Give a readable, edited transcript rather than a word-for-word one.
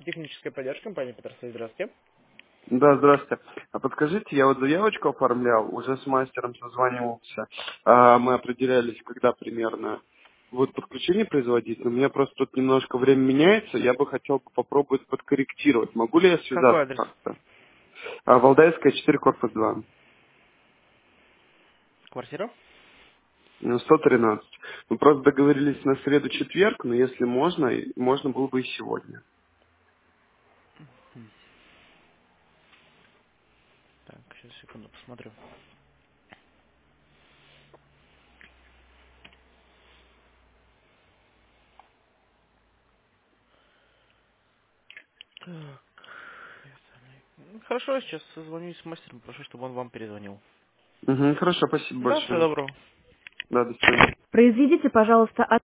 техническая поддержка компании Петерсовет. Здравствуйте. Да, здравствуйте. А подскажите, я вот заявочку оформлял, уже с мастером созванивался. Мы определялись, когда примерно будет подключение производить, но у меня просто тут немножко время меняется, я бы хотел попробовать подкорректировать. Могу ли я Какой связаться адрес? как-то? Валдаевская, 4, корпус 2. Квартира? 113. Мы просто договорились на среду-четверг, но если можно, можно было бы и сегодня. Так, сейчас, секунду, посмотрю. Так, хорошо, я сейчас созвонюсь с мастером, прошу, чтобы он вам перезвонил. Угу, хорошо, спасибо Да, всего большое. доброго. Да, до свидания. Произведите, пожалуйста,